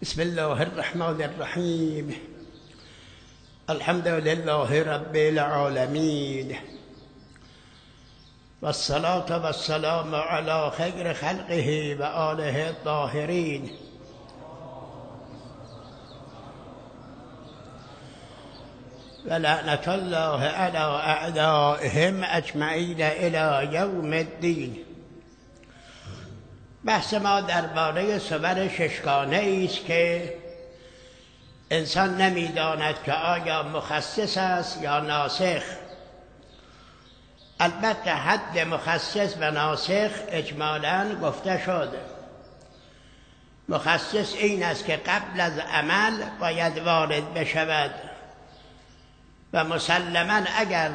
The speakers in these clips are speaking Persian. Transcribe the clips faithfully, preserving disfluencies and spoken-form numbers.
بسم الله الرحمن الرحیم. الحمد لله رب العالمین و الصلاة و السلام علی خیر خلقه و آله الطاهرین. و لعنت الله علی اعدائهم اجمعین الی یوم الدین. بحث ما درباره صور ششگانه است که انسان نمیداند که آیا مخصص است یا ناسخ. البته حد مخصص و ناسخ اجمالاً گفته شد. مخصص این است که قبل از عمل باید وارد بشود و مسلماً اگر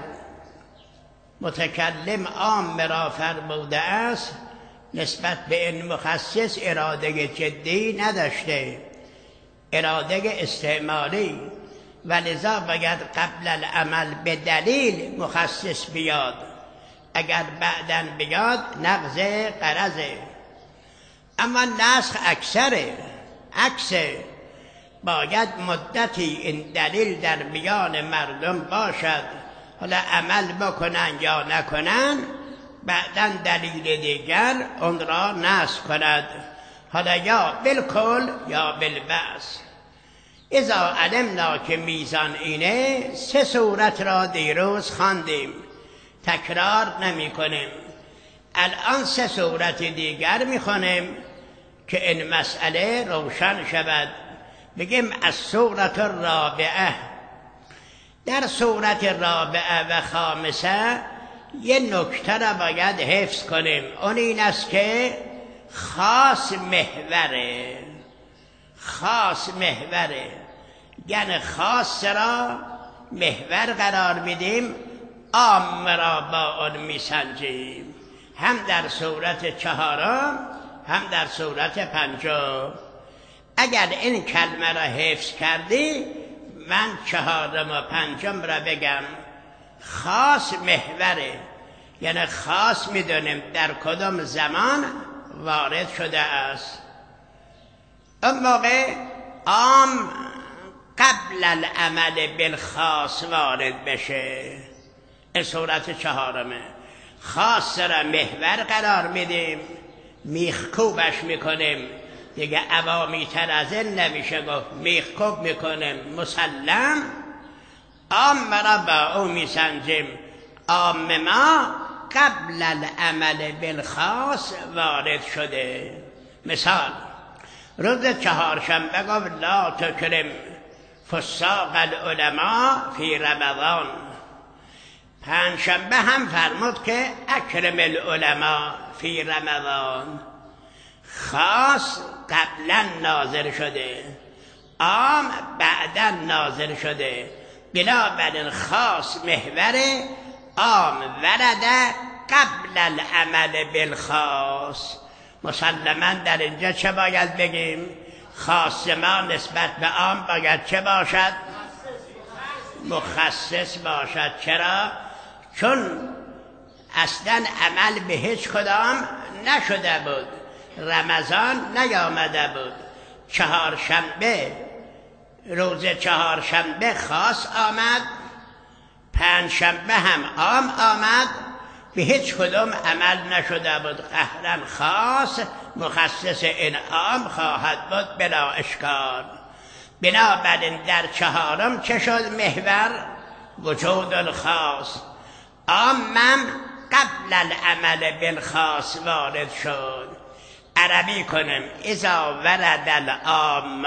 متکلم عام را فرموده است نسبت به این مخصص اراده جدی نداشته، اراده استعمالی، و لذا باید قبل العمل به دلیل مخصص بیاد. اگر بعداً بیاد نقض قرضه. اما نسخ اکثره عکسه. باید مدتی این دلیل در میان مردم باشد، حالا عمل بکنن یا نکنن، بعداً دلیل دیگر اون را نسخ کند، حالا یا بالکل یا بالبعض. اذا علمنا که میزان اینه، سه صورت را دیروز خواندیم، تکرار نمی کنیم. الان سه صورت دیگر می خوانیم که این مسئله روشن شود. بگیم از صورت الرابعه. در صورت رابعه و خامسه یه نکته را باید حفظ کنیم. اون این است که خاص محوره. خاص محوره یعنی خاص را محور قرار میدیم، عام را با اون میسنجیم، هم در صورت چهارم هم در صورت پنجم. اگر این کلمه را حفظ کردی من چهارم و پنجم را بگم. خاص محوره یعنی خاص میدونیم در کدام زمان وارد شده است. اون موقع عام قبل العمل بالخاص وارد بشه. این صورت چهارمه. خاص را محور قرار میدیم، میخکوبش میکنیم، دیگه عوامی تر از این نمیشه گفت، میخکوب میکنیم مسلم. عام را با او میسنجیم. عام ما قبل العمل بالخاص وارد شده. مثال روز چهارشنبه گفت لا تکرم فساق العلماء فی رمضان. پنجشنبه هم فرمود که اکرم العلماء فی رمضان. خاص قبلا نازل شده، عام بعدا نازل شده. بنابراین خاص محور، عام ورده قبل العمل بالخاص. مسلماً در اینجا چه باید بگیم؟ خاص ما نسبت به عام باید چه باشد؟ مخصص باشد. چرا؟ چون اصلاً عمل به هیچ کدام نشده بود، رمضان نیامده بود. چهارشنبه، روز چهارشنبه خاص آمد، پنجشنبه هم عام آمد، به هیچ کدام عمل نشده بود. قهرن خاص مخصص این عام خواهد بود بلا اشکال. بنابراین در چهارم چه شد محور؟ وجود الخاص. عامم قبل العمل بالخاص وارد شد. عربی کنیم اذا ورد العام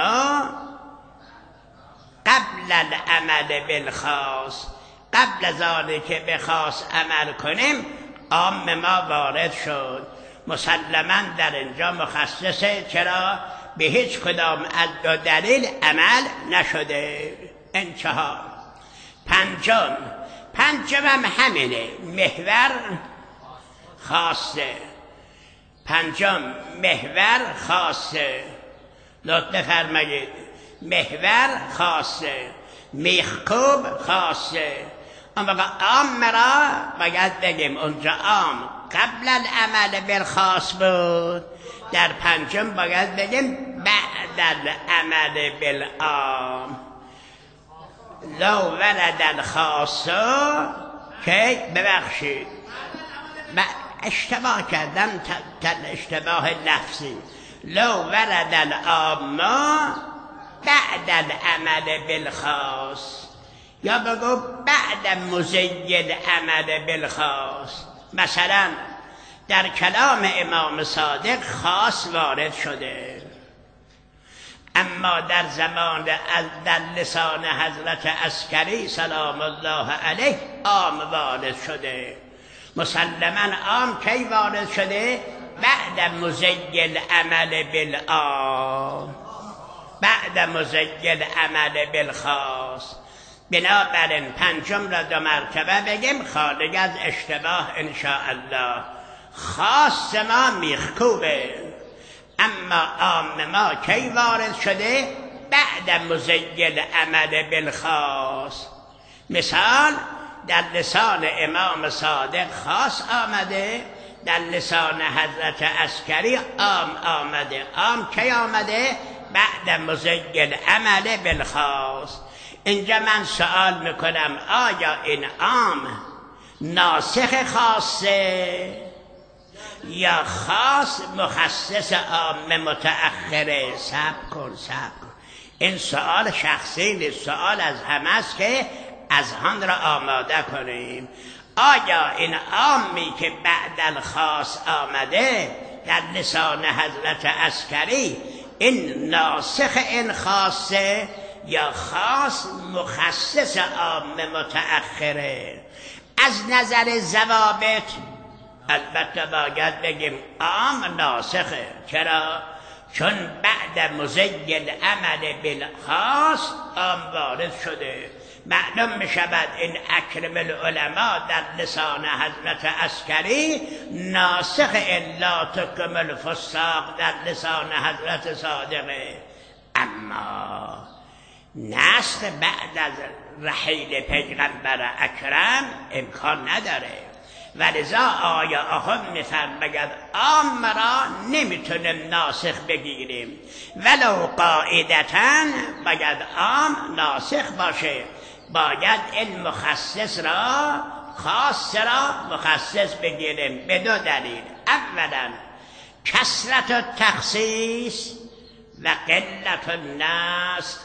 قبل العمل بالخاص. قبل از آنی که به خاص عمل کنیم عام ما وارد شد. مسلماً در اینجا مخصصه. چرا؟ به هیچ کدام از دو دلیل عمل نشده. این چهار. پنجم پنجم هم همینه، محور خاصه. پنجم محور خاصه. لطف فرمایید. محور خاصه، میخکوب خاصه. اما عام را باید بگیم اونجا عام قبل العمل بالخاص بود، در پنجم باید بگیم بعد العمل بالعام لو ولد الخاص که ببخشید اشتباه کردم اشتباه لفظی لو ولد العام بعد العمل بالخاص یا بگو بعد مزید عمل بالخاص. مثلا در کلام امام صادق خاص وارد شده، اما در زمان در لسان حضرت عسکری سلام الله علیه عام وارد شده. مسلما عام کی وارد شده؟ بعد مزید عمل بالعام، بعد مزید عمل بالخاص. بنابراین پنجم را دو مرتبه بگیم خارج از اشتباه انشاءالله. خاص ما میخکوبه، اما عام ما کی وارد شده؟ بعد مزید عمل بالخاص. مثال در لسان امام صادق خاص آمده، در لسان حضرت عسکری عام آمده. عام کی آمده؟ بعد مزید عمل بالخاص. اینجا من سوال میکنم آیا این عام ناسخ خاصه یا خاص مخصص عام متأخره؟ صبر کن صبر کن، این سوال شخصی نیست، سوال از همه است که اذهان را آماده کنیم. آیا این عامی که بعد الخاص آمده در لسان حضرت عسکری این ناسخ این خاصه یا خاص مخصص عام متأخره؟ از نظر ضوابط البته باید بگیم عام ناسخه. چرا؟ چون بعد مزید عمل بالخاص عام وارد شده. معلوم می شود این اکرم العلماء در لسان حضرت عسکری ناسخ الا تکمل الفساق در لسان حضرت صادقه. اما نسخ بعد از رحیل پیغمبر اکرم امکان نداره، ولذا آیا آخر میفرماید عام را نمیتونیم ناسخ بگیریم، ولو قاعدتاً باید عام ناسخ باشه، باید این مخصص را خاص را مخصص بگیریم به دو دلیل. اولا کثرت التخصیص و قلت النسخ.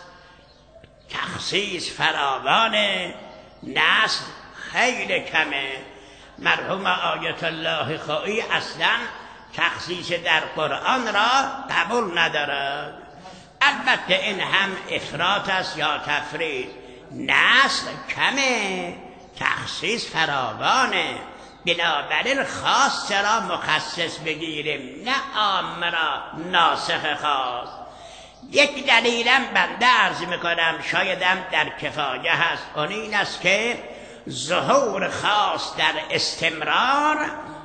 تخصیص فراوانه، نسخ خیلی کمه. مرحوم آیت الله خویی اصلا تخصیص در قرآن را قبول ندارد. البته این هم افراط است یا تفرید. نسخ کمه، تخصیص فراوانه، بنابراین خاص را مخصص بگیریم نه عام را ناسخ خاص. یک دلیلم بنده عرض میکنم شایدم در کفایه هست، اون این است که ظهور خاص در استمرار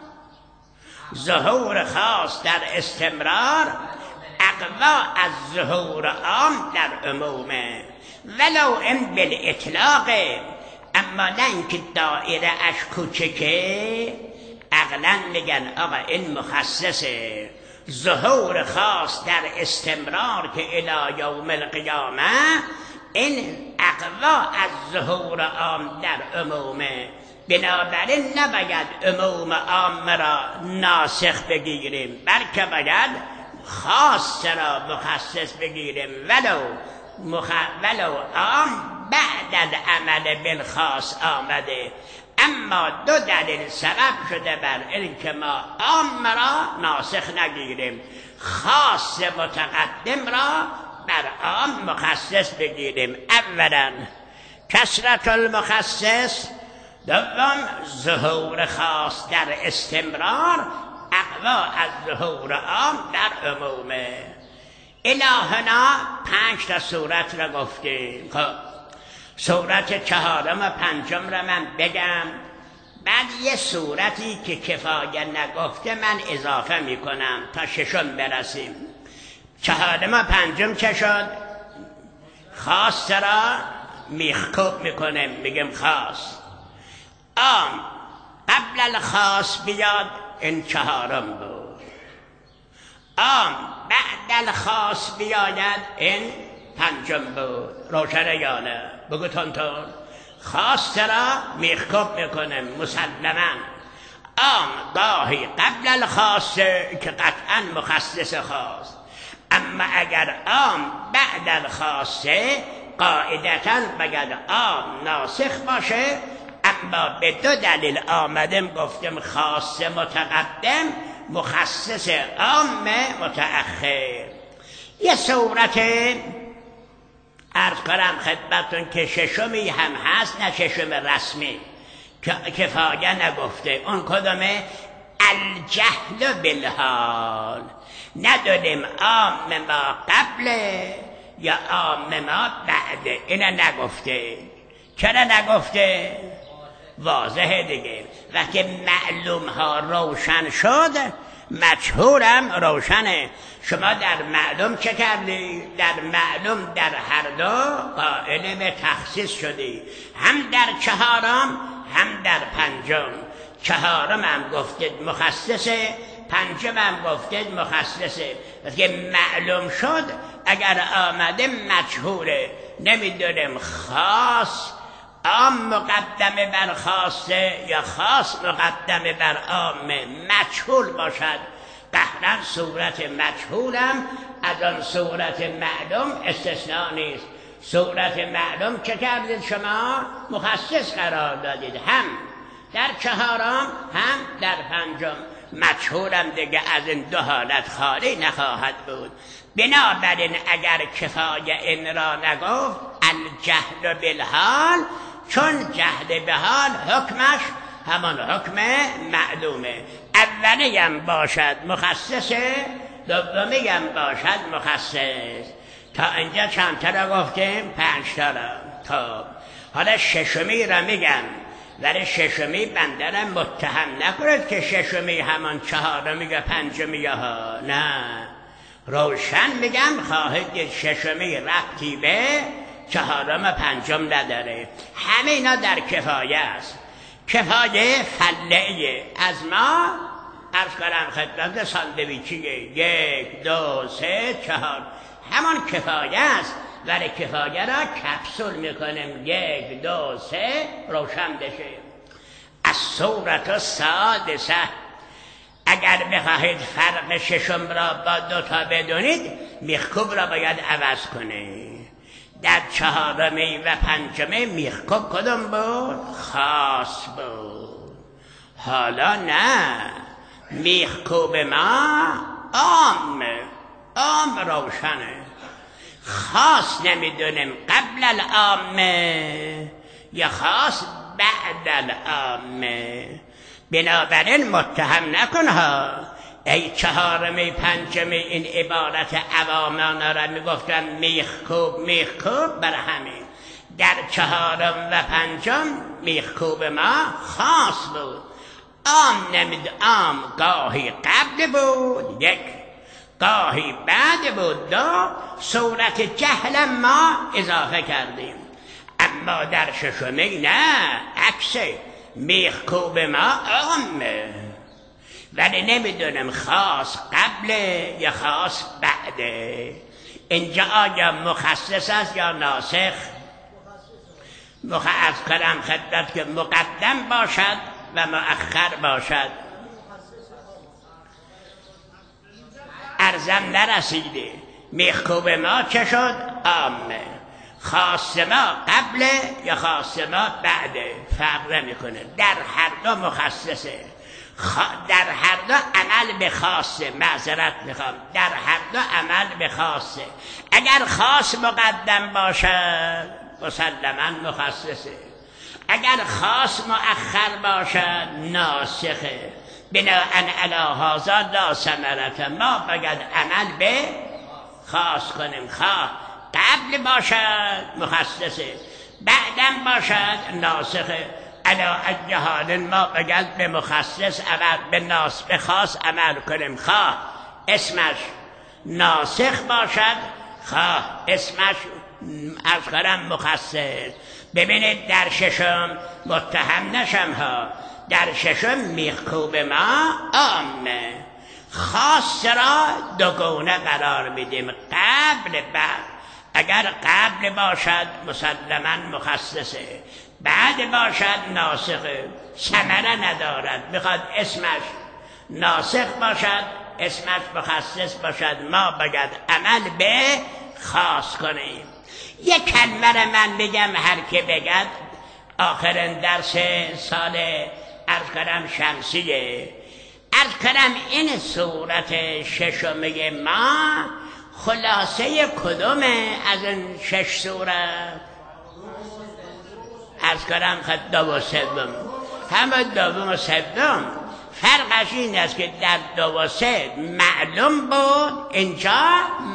ظهور خاص در استمرار اقوا از ظهور عام در عمومه، ولو این بالاطلاقه. اما نه اینکه دایره اش کوچکه عقلا میگن آقا این مخصصه. ظهور خاص در استمرار که الی یوم القیامه این اقوا از ظهور عام در عمومه، بنابراین نباید عموم عام را ناسخ بگیریم، بلکه باید خاص را مخصص بگیریم، ولو مخ... ولو عام بعد العمل بالخاص آمده. اما دو دلیل سبب شده بر این که ما عام را ناسخ نگیریم، خاص متقدم را بر عام مخصص بگیریم. اولا کثرت المخصص، دوم ظهور خاص در استمرار اقوا از ظهور عام در عمومه. الهنا پنج تا صورت را گفتیم. خب صورت چهارم و پنجم را من بگم، بعد یه صورتی که کفایه نگفته من اضافه میکنم تا ششم برسیم. چهارم و پنجم چه شد؟ خاص را میخکوب میکنیم، میگیم خاص. عام قبل الخاص بیاد، این چهارم بود. عام بعد الخاص بیاید این پنجم بود. روشنه یا نه؟ بگو تون تون. خاص را میخکوب میکنه مسلما. عام گاهی قبل الخاص که قطعا مخصص خاص، اما اگر عام بعد الخاص قاعدتا باید عام ناسخ باشه. اما به دو دلیل آمدم گفتم خاص متقدم، مخصص عام متأخر. یه صورت عرض کنم خدمتون که ششمی هم هست، نه ششم رسمی که کفایه نگفته. اون کدومه؟ الجهل بالحال. ندونیم عام ما قبله یا عام ما بعده، اینه نگفته. چرا نگفته؟ واضحه دیگه. وقتی معلوم ها روشن شد مجهولم روشنه. شما در معلوم چه کردی؟ در معلوم در هر دو قائل به تخصیص شدی، هم در چهارم هم در پنجم. چهارم هم گفتید مخصصه، پنجم هم گفتید مخصصه. وقتی معلوم شد اگر آمده مجهوله، نمیدونیم خاص عام مقدمه بر خاصه یا خاص مقدمه بر عامه، مجهول باشد. قهرن صورت مجهولم از آن صورت معلوم استثناء نیست. صورت معلوم چه کردید شما؟ مخصص قرار دادید، هم در چهارم هم در پنجم. مجهولم دیگه از این دو حالت خالی نخواهد بود. بنابراین اگر کفایه این را نگفت الجهل بالحال، چون جهل به حال حکمش همان حکم معلومه. اولیم باشد مخصصه، دومیم باشد مخصص. تا اینجا چند تا را گفتیم؟ پنج تا را. خب حالا ششمی را میگم، ولی ششمی بنده را متهم نکنید که ششمی همان چهارمی یا پنجمی ها. نه، روشن میگم خواهید که ششمی ربطی به چهارم پنجم نداره. همینا در کفایه است. کفایه فلعیه. از ما عرض کنم خدمت ساندویچیه، یک دو سه چهار، همان کفایه است. ولی کفایه را کپسول میکنیم، یک دو سه روشن بشه. از صورت سادسه، اگر بخواهید فرق ششم را با دوتا بدونید میخکوب را باید عوض کنید. در چهارمی و پنجمی میخکوب کدوم بود؟ خاص بود. حالا نه، میخکوب ما عام عام روشنه. خاص نمیدونیم قبل العامه یا خاص بعد العامه. بنابراین متهم نکن ها. ای چهارمی پنجمی این عبارت عوامانا را میگفتن میخکوب میخکوب، بر همین در چهارم و پنجم میخکوب ما خاص بود. عام نمید، عام گاهی قبل بود یک، گاهی بعد بود دو. صورت جهل ما اضافه کردیم. اما در ششمی نه، عکسه، میخکوب ما عامه، ولی نمیدونم خاص قبل یا خاص بعده. اینجا آیا مخصص است یا ناسخ؟ مخصص کنم خدمت که مقدم باشد و مؤخر باشد. ارزم نرسیده. میخکوب ما چه شد؟ عامه. خاص ما قبل یا خاص ما بعده، فرق نمیکنه. در هر دو مخصصه. خ... در هر دو عمل به خاصه. معذرت میخوام، در هر دو عمل به خاصه. اگر خاص مقدم باشد مسلما مخصصه، اگر خاص مؤخر باشد ناسخه. بناءً علی هذا لا ثمرة، ما باید عمل به خاص کنیم. خواه قبل باشد مخصصه، بعدم باشد ناسخه. علا اجهال ما باید به مخصص عمل، به ناس به خاص عمل کنیم. خواه اسمش ناسخ باشد، خواه اسمش از کنم مخصص. ببینید در ششم متهم نشم ها، در ششم میخکوب ما عامه، خاص را دوگونه قرار میدیم، قبل بعد. اگر قبل باشد مسلما مخصصه، بعد باشد ناسخه، ثمره ندارد. میخواد اسمش ناسخ باشد، اسمش مخصص باشد، ما باید عمل به خاص کنیم. یک کلمه را من بگم، هر که بگد آخرین درس سال عرض کنم شمسیه. عرض کنم این صورت ششمه ما خلاصه کدومه از این شش صورت؟ عرض کنم خد دو و سوم، همه دوم و سوم. فرقش این است که در دو و سه معلوم بود، اینجا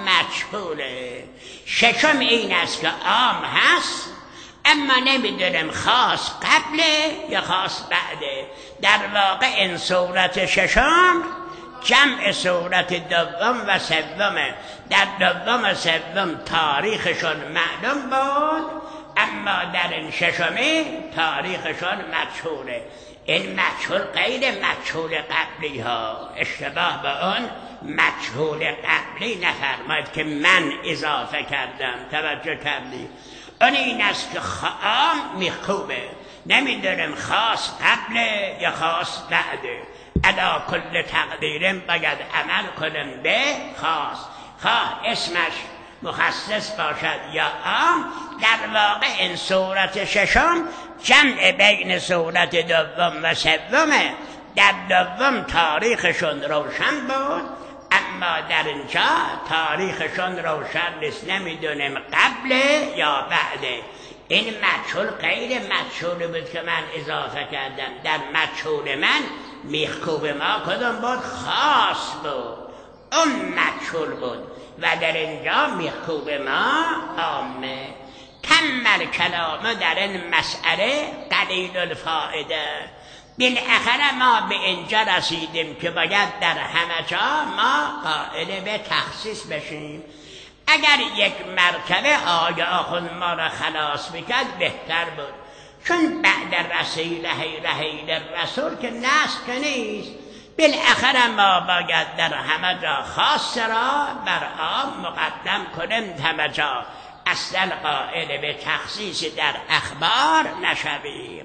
مجهوله. ششم این است که عام هست اما نمیدونم خاص قبله یا خاص بعده. در واقع این صورت ششم جمع صورت دوم و سومه. در دوم و سوم تاریخشون معلوم بود اما در این ششمی تاریخشون مجهوله. این مجهول غیر مجهول قبلی ها، اشتباه به اون مجهول قبلی نفرماید که من اضافه کردم. توجه کردی؟ اون این است که خام میخوبه، نمیدونم خاص قبله یا خاص بعده. علا کل تقدیرم باید عمل کنم به خاص، خواه اسمش مخصص باشد یا عام. در واقع این صورت ششم جمع بین صورت دوم و سومه. در دوم تاریخشون روشن بود اما در اینجا تاریخشون روشن نیست، نمیدونیم قبله یا بعده. این مجهول غیر مجهول بود که من اضافه کردم. در مجهول من میخکوب ما کدوم بود؟ خاص بود، اون مجهول بود و در اینجا میخکوب ما عامه. کمل کلامه در این مسئله قلیل الفائده. بالاخره ما به اینجا رسیدیم که باید در همه جا ما قائل به تخصیص بشیم. اگر یک مرتبه آقا آخوند ما را خلاص میکرد بهتر بود، چون بعد رسیل رحیل رسول که نسخ که نیست. بالاخره ما باید در همه جا خاص را بر عام مقدم کنیم، همه جا اصلا قائل به تخصیص در اخبار نشویم.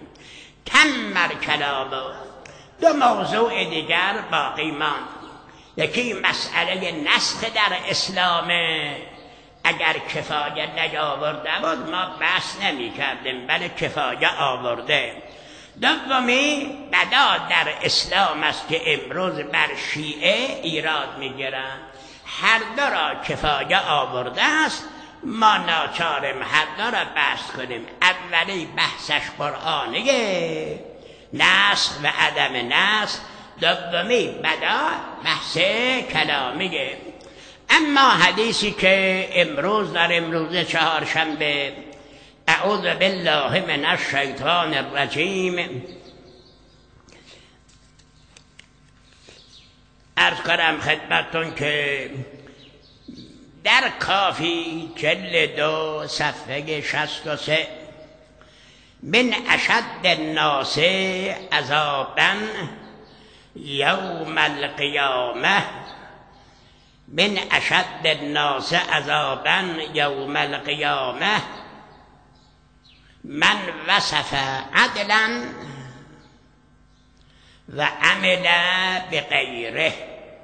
تمر کلامه. دو موضوع دیگر باقی ماند. یکی مسئله نسخ در اسلامه. اگر کفایه نیاورده بود ما بحث نمی کردیم، بله کفایه آورده. دومی بدا در اسلام است که امروز بر شیعه ایراد می گیرند. هر دو را کفایه آورده است، ما ناچاریم هر دو را بحث کنیم. اولی بحثش قرآنیه، نسخ و عدم نسخ. دومی بدا بحث کلامیه. اما حدیثی که امروز در امروز چهارشنبه، اعوذ بالله من الشیطان الرجیم، عرض کنم خدمتون که در کافی جلد دو صفحه شصت و سه، من اشد الناس عذابا یوم القیامه، من اشد الناس عذابا یوم القیامه من وصف عدلا و عمل بغیره.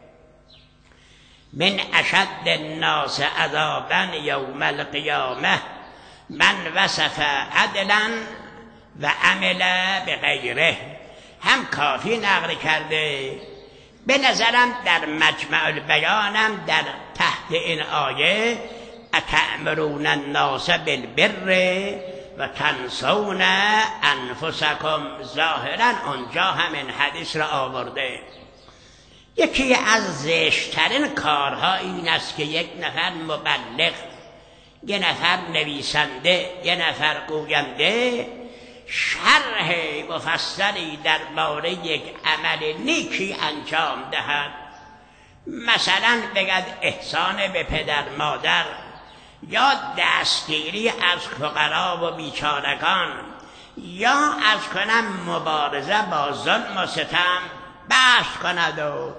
من اشد الناس عذابا یوم القیامه من وصف عدلا و عمل بغیره. هم کافی نقل کرده. به نظرم در مجمع البیانم در تحت این آیه اتأمرون الناس بالبر و تنسون انفسکم، ظاهرا اونجا همین حدیث را آورده. یکی از زشترین کارها این است که یک نفر مبلغ، یک نفر نویسنده، یک نفر گوینده شرح مفصلی درباره یک عمل نیکی انجام دهد. مثلا بگد احسان به پدر مادر یا دستگیری از فقرا و بیچارگان یا از کنم مبارزه با ظلم و ستم بحث کند و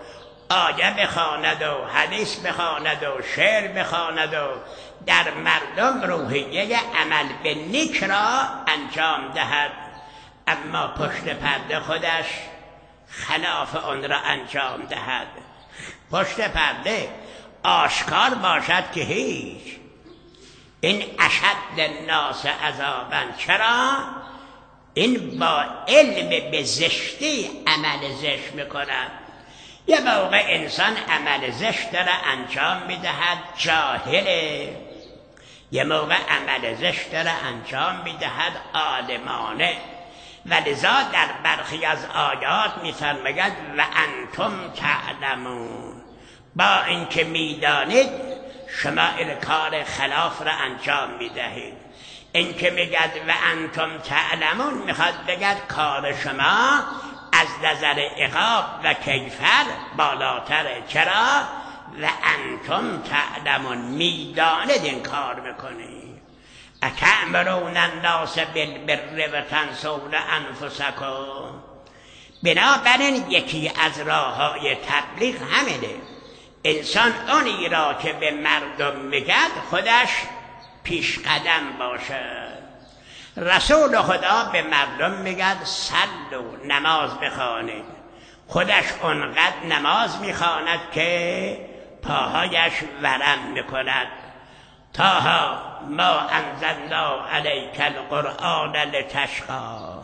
آیه بخواند و حدیث بخواند و شعر بخواند و در مردم روحیه عمل به نیک را انجام دهد، اما پشت پرده خودش خلاف آن را انجام دهد. پشت پرده آشکار باشد که هیچ. این اشد الناس عذابا. چرا؟ این با علم به زشتی عمل زشت میکند. یه موقع انسان عمل زشت داره انجام میدهد جاهله، یه موقع عمل زشت داره انجام میدهد عالمانه. ولذا در برخی از آیات میفرماید و انتم تعلمون، با اینکه میدانید شما این کار خلاف را انجام میدهید. این که میگد و انتم تعلمون میخواد بگد کار شما از نظر عقاب و کیفر بالاتره. چرا؟ و انتم تعلمون، میدانید این کار میکنید. اتأمرون الناس بالبر و تنسون انفسکم. بنابراین یکی از راههای تبلیغ همینه. انسان اونی را که به مردم میگد خودش پیش قدم باشد. رسول خدا به مردم میگد صلوا، نماز بخوانید. خودش اونقدر نماز میخواند که پاهایش ورم میکند. تاها ما انزلنا علیک القرآن لتشقی.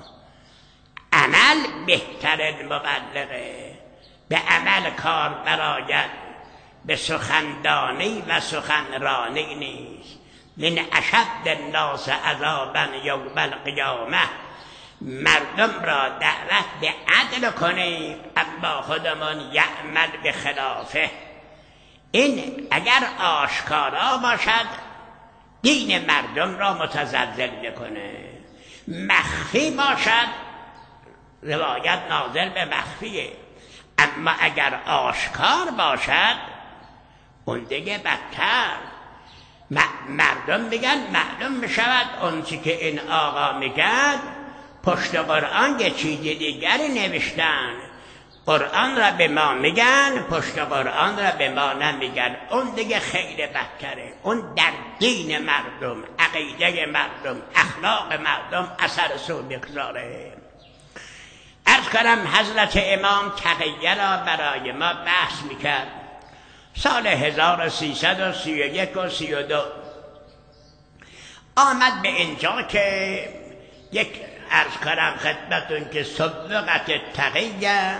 عمل بهترین مبلغه. به عمل کار برآید، به سخندانی و سخنرانی نیست. من اشد الناس عذابا یوم القیامه. مردم را دعوت به عدل کنید اما خودمان یعمل به خلافه. این اگر آشکارا باشد دین مردم را متزلزل میکنه. مخفی باشد روایت ناظر به مخفیه، اما اگر آشکار باشد اون دیگه بدتر. مردم میگن معلوم میشود اون چی که این آقا میگن پشت قرآن یه چیز دیگری نوشتن. قرآن را به ما میگن، پشت قرآن را به ما نمیگن. اون دیگه خیلی بدتره. اون در دین مردم، عقیده مردم، اخلاق مردم اثر سو میگذاره. عرض کنم حضرت امام تقیه را برای ما بحث میکرد سال هزار و سیصد و سی و یک و سی و دو. آمد به اینجا که یک عرض کنم خدمتون که سبقت تقیه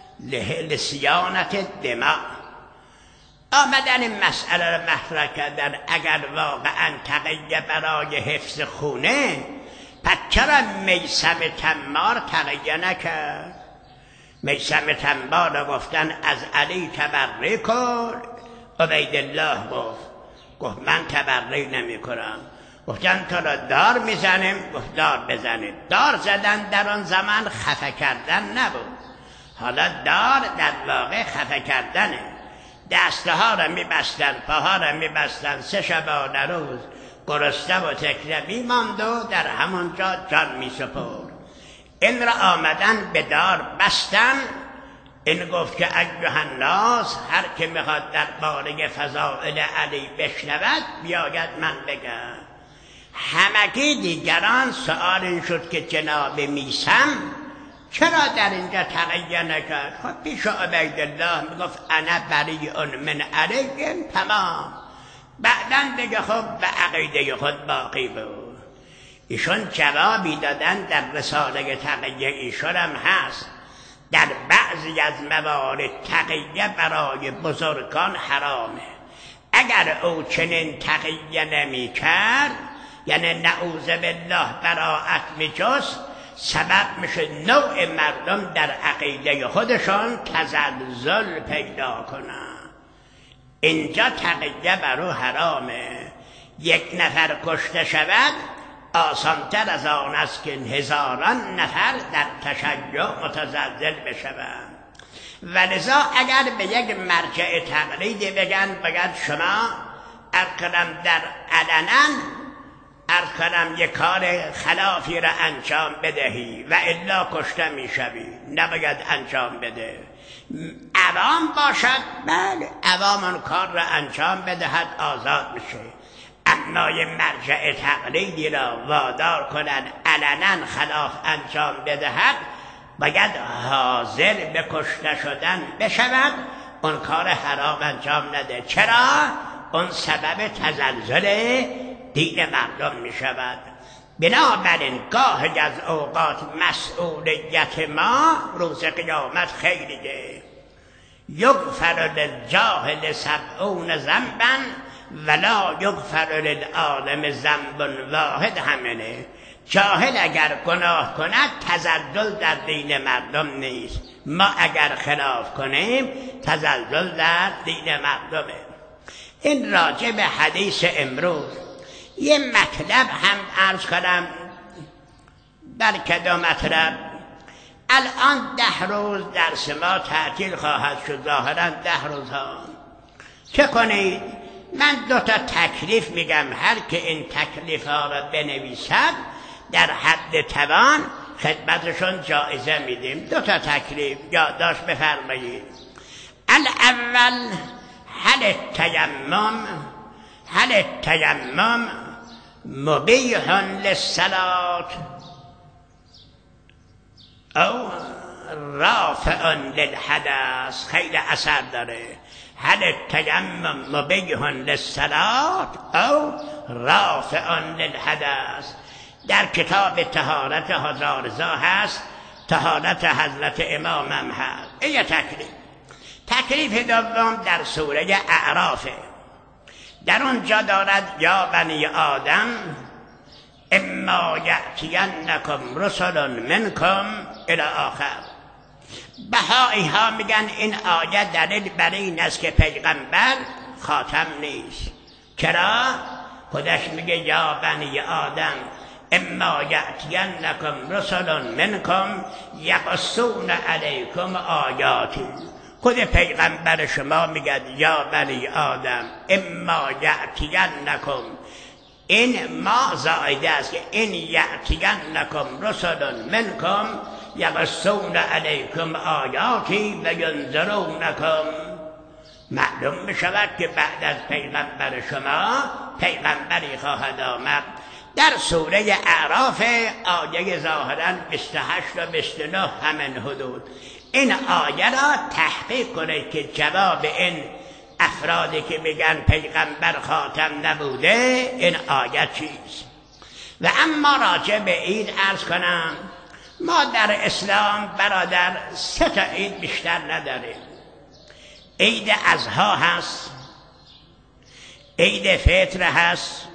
لسیانت دماء. آمدن این مسئله را مطرح کردن اگر واقعا تقیه برای حفظ خونه، پس چرا میثم تمار تقیه نکرد؟ میثم تمار را گفتن از علی تبرئه کن، عبیدالله گفت گفت من تبرئه نمی کنم. گفتن تو را دار میزنیم، گفت دار بزنید. دار زدن در آن زمان خفه کردن نبود، حالا دار در واقع خفه کردنه. دستها را میبستن، پاها را میبستن، سه شبانه روز گرسنه و تکیه میماند و در همونجا جان میسپرد. این را آمدن به دار بستن. این گفت که ایها الناس، هر که میخواد در باره فضائل علی بشنود بیاید من بگم. همگی دیگران سؤال این شد که جناب میثم چرا در اینجا تقیه نکرد؟ خب پیش عبیدالله میگفت انا بریء من علی، تمام. بعدن دیگه خب به عقیده خود باقی بود. ایشون جوابی دادن در رساله تقیه ایشون هم هست. در بعضی از موارد تقیه برای بزرگان حرامه. اگر او چنین تقیه نمی کرد، یعنی نعوذ بالله براءت میجست، سبب میشه نوع مردم در عقیده خودشان تزلزل پیدا کنن. اینجا تقیه برو حرامه. یک نفر کشته شود آسانتر از آن است که هزاران نفر در تشیع متزلزل بشوند. ولذا اگر به یک مرجع تقلیدی بگن بگن شما اقرم در علنا عرض کنم یک کار خلافی را انجام بدهی و الا کشته میشوی، نباید انجام بده. عوام باشد، بله عوام اون کار را انجام بدهد آزاد میشه، اما یه مرجع تقلیدی را وادار کنند علنا خلاف انجام بدهد، باید حاضر به کشته شدن بشود، اون کار حرام انجام نده. چرا؟ اون سبب تزلزل دین مردم می شود. بنابراین گاهی از اوقات مسئولیت ما روز قیامت خیلیه. یغفر للجاهل سبعون ذنبا ولا یغفر للعالم ذنب واحد. همینه، جاهل اگر گناه کند تزلزل در دین مردم نیست، ما اگر خلاف کنیم تزلزل در دین مردمه. این راجع به حدیث امروز. یه مطلب هم عرض کنم، بلکه دو مطلب. الان ده روز درس ما تعطیل خواهد شد، ظاهرا ده روز ها. چه کنید؟ من دو تا تکلیف میگم، هر که این تکلیف ها را بنویسد در حد توان خدمتشون جایزه میدیم. دو تا تکلیف یادداشت بفرمایید. الاول هل التیمم هل التیمم مبیح للصلاة او رافع للحدث؟ خیلی اثر داره. هل التیمم مبیح للصلاة او رافع للحدث؟ در کتاب طهارت هزارزا هست، طهارت حضرت امام هم هست. این تکلیف. تکلیف دوم در سوره اعراف، در اونجا دارد یا بنی آدم اما یأتینکم رسل منکم الی آخر. بهایی ها میگن این آیه دلیل بر این است که پیغمبر خاتم نیست. چرا؟ خودش میگه یا بنی آدم اما یأتینکم رسل منکم یقصون علیکم آیاتی. خود پیغمبر شما میگه یا بنی آدم اما یأتینکم، این ما زائده است که این یأتینکم رسل منکم یقصون علیکم آیاتی و ینذرونکم. معلوم میشود که بعد از پیغمبر شما پیغمبری خواهد آمد. در سوره اعراف آیه ظاهرا بیست و هشت و بیست و نه همین حدود. این آیه را تحقیق کنید که جواب این افرادی که میگن پیغمبر خاتم نبوده این آیه چیست. و اما راجع به عید عرض کنم، ما در اسلام برادر سه تا عید بیشتر نداریم. عید اضحی هست، عید فطر هست،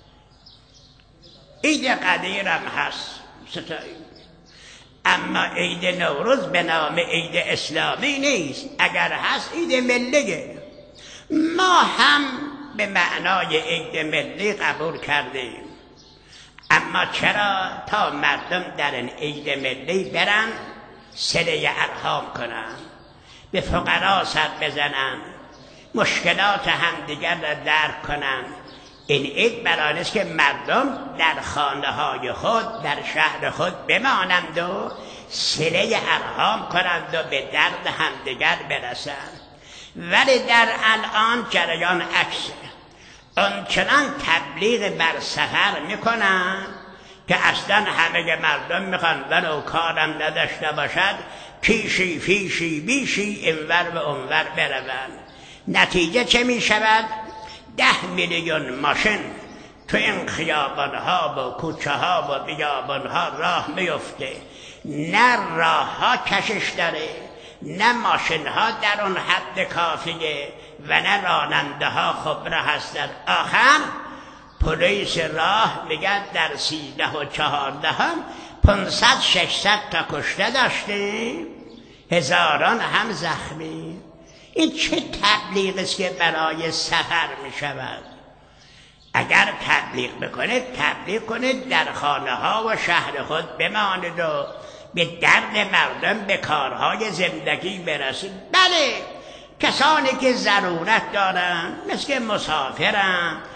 عید قدیر هم هست، سه تا عید. اما عید نوروز به نام عید اسلامی نیست، اگر هست عید ملیه. ما هم به معنای عید ملی قبول کردیم، اما چرا؟ تا مردم در این عید ملی برن صله ارحام کنن، به فقرا سر بزنن، مشکلات همدیگر را درک کنن. این عید برای است که مردم در خانه های خود در شهر خود بمانند و صله ارحام کنند و به درد همدیگر برسند. ولی در الان جریان عکسه، آنچنان تبلیغ بر سفر میکنن که اصلا همه مردم میخوان ولو کارم نداشته باشد پیشی فیشی بیشی اینور و اونور بروند. نتیجه چه میشود؟ ده میلیون ماشین تو این خیابان ها و کوچه ها و بیابان ها راه میفته، نه راه ها کشش داره، نه ماشین ها در اون حد کافیه و نه راننده ها خبره هستند. آخر پلیس راه میگن در سیزده و چهارده هم پانصد ششصد تا کشته داشتیم، هزاران هم زخمی. این چه تبلیغ است که برای سفر می شود؟ اگر تبلیغ بکنید تبلیغ کنید در خانه ها و شهر خود بمانید و به درد مردم به کارهای زندگی برسید. بله کسانی که ضرورت دارن مثل مسافرن،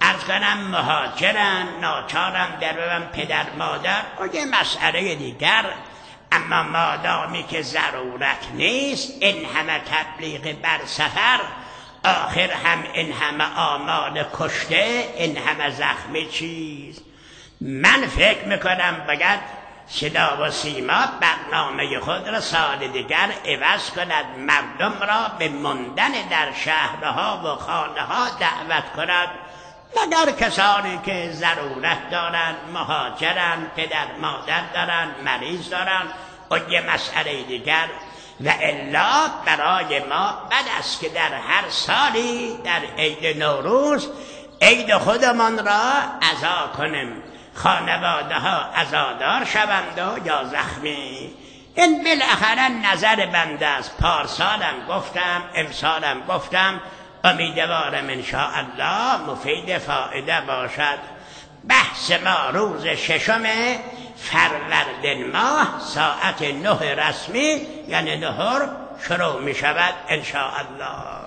عرض کنم مهاجرن، ناچارم در ببم پدر مادر و یه مسئله دیگر. اما مادامی که ضرورت نیست، این همه تبلیغ بر سفر، آخر هم این همه آمال کشته، این همه زخمی چیز. من فکر میکنم باید صدا و سیما برنامه خود را سال دیگر عوض کند، مردم را به ماندن در شهرها و خانه ها دعوت کند، مگر کسانی که ضرورت دارند، مهاجرن، پدر مادر دارن، مریض دارن و یه مسئله دیگر. و الا برای ما بد است که در هر سالی در عید نوروز عید خودمان را عزا کنیم، خانواده ها عزادار شوند و یا زخمی. این بالاخره نظر بنده است. پارسالم گفتم، امسالم گفتم، امیدوارم انشاءالله مفید فایده باشد. بحث ما روز ششم فروردین ماه ساعت نه رسمی یعنی نهار شروع می شود انشاءالله.